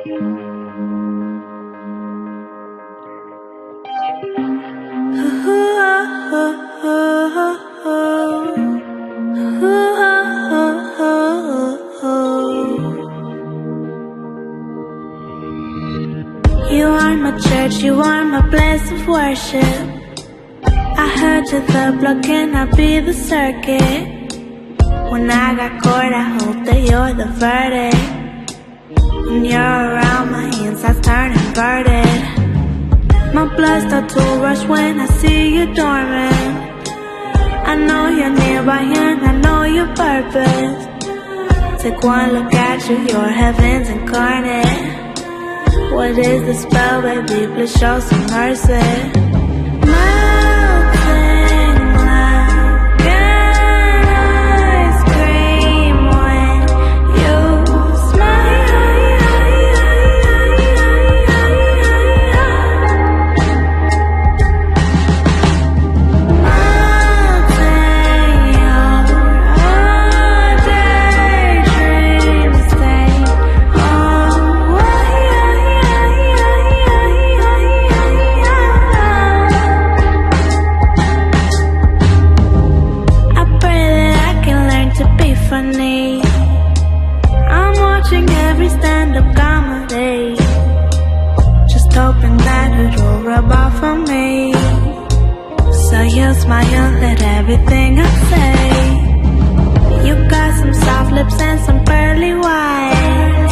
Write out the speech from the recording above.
You are my church, you are my place of worship. I heard you're the block, can I be the circuit? When I got caught, I hope that you're the verdict. When you're around, my insides turn inverted. My blood starts to rush when I see you dormant. I know you're nearby and I know your purpose. Take one look at you, you're heaven's incarnate. What is the spell, baby? Please show some mercy. Melting like an ice cream when you smile. Melting your daydream state. Funny, I'm watching every stand-up comedy, just hoping that it'll rub off on me. So you smile at everything I say. You got some soft lips and some pearly white.